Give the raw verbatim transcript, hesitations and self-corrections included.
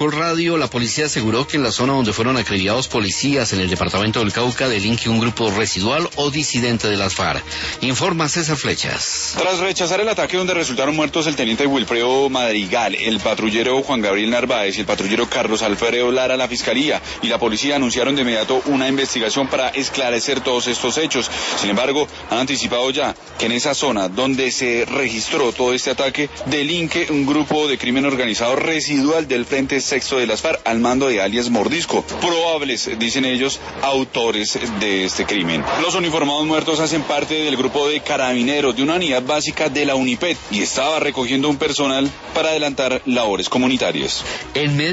Caracol Radio, la policía aseguró que en la zona donde fueron acribillados policías en el departamento del Cauca delinque un grupo residual o disidente de las FARC. Informa César Flechas. Tras rechazar el ataque donde resultaron muertos el teniente Wilfredo Madrigal, el patrullero Juan Gabriel Narváez y el patrullero Carlos Alfredo Lara, la fiscalía y la policía anunciaron de inmediato una investigación para esclarecer todos estos hechos. Sin embargo, han anticipado ya que en esa zona donde se registró todo este ataque delinque un grupo de crimen organizado residual del Frente Sexto de las FARC al mando de alias Mordisco, probables, dicen ellos, autores de este crimen. Los uniformados muertos hacen parte del grupo de carabineros de una unidad básica de la UNIPED y estaba recogiendo un personal para adelantar labores comunitarias. En medio